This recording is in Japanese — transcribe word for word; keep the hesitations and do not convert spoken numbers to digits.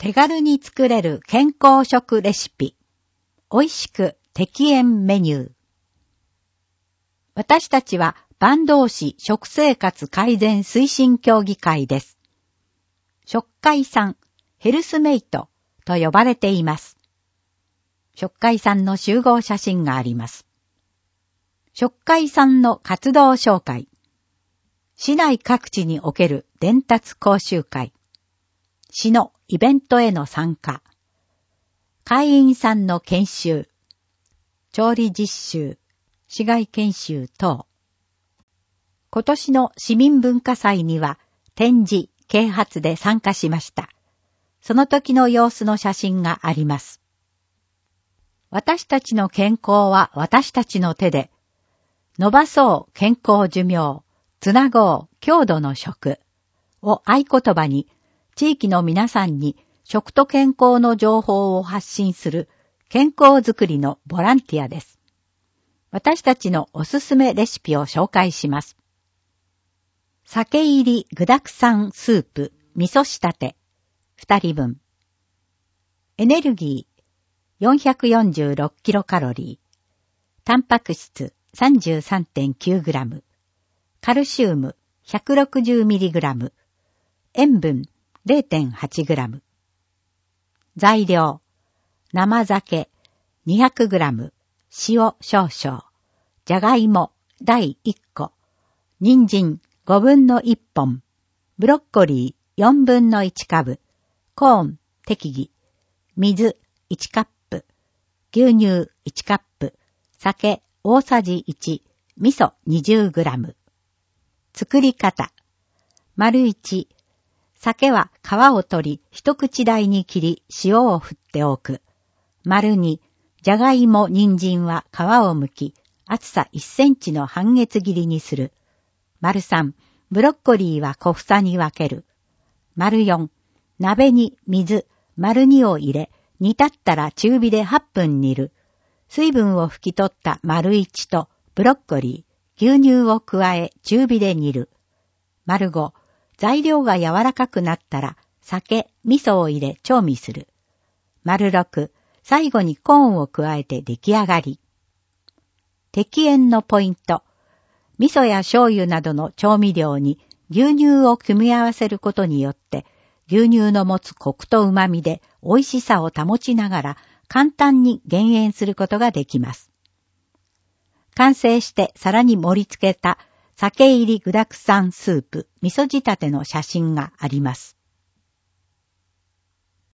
手軽に作れる健康食レシピ。美味しく適塩メニュー。私たちは坂東市食生活改善推進協議会です。食会さん、ヘルスメイトと呼ばれています。食会さんの集合写真があります。食会さんの活動紹介。市内各地における伝達講習会。市のイベントへの参加。会員さんの研修。調理実習。市外研修等。今年の市民文化祭には展示、啓発で参加しました。その時の様子の写真があります。私たちの健康は私たちの手で、伸ばそう健康寿命、つなごう郷土の食を合言葉に、地域の皆さんに食と健康の情報を発信する健康づくりのボランティアです。私たちのおすすめレシピを紹介します。酒入り具沢山スープ味噌仕立てふたりぶん。エネルギー よんひゃくよんじゅうろくキロカロリー。タンパク質 さんじゅうさんてんきゅうグラム。カルシウム ひゃくろくじゅうミリグラム。塩分 れいてんはちグラム。材料。生酒 にひゃくグラム。塩少々。じゃがいもだいいっこ。人参ごぶんのいっぽん。ブロッコリーよんぶんのいちカブ。コーン適宜。水いちカップ。牛乳いちカップ。酒大さじいち。味噌 にじゅうグラム。作り方。丸いち。酒は皮を取り、一口大に切り、塩を振っておく。丸に。じゃがいも、人参は皮を剥き、厚さいっセンチの半月切りにする。丸さん。ブロッコリーは小房に分ける。丸よん。鍋に水、丸にを入れ、煮立ったら中火ではっぷん煮る。水分を拭き取った丸いちとブロッコリー、牛乳を加え中火で煮る。丸ご。材料が柔らかくなったら酒、味噌を入れ調味する。丸ろく。最後にコーンを加えて出来上がり。適塩のポイント。味噌や醤油などの調味料に牛乳を組み合わせることによって牛乳の持つコクと旨味で美味しさを保ちながら簡単に減塩することができます。完成して皿に盛り付けた酒入り具沢山スープ味噌仕立ての写真があります。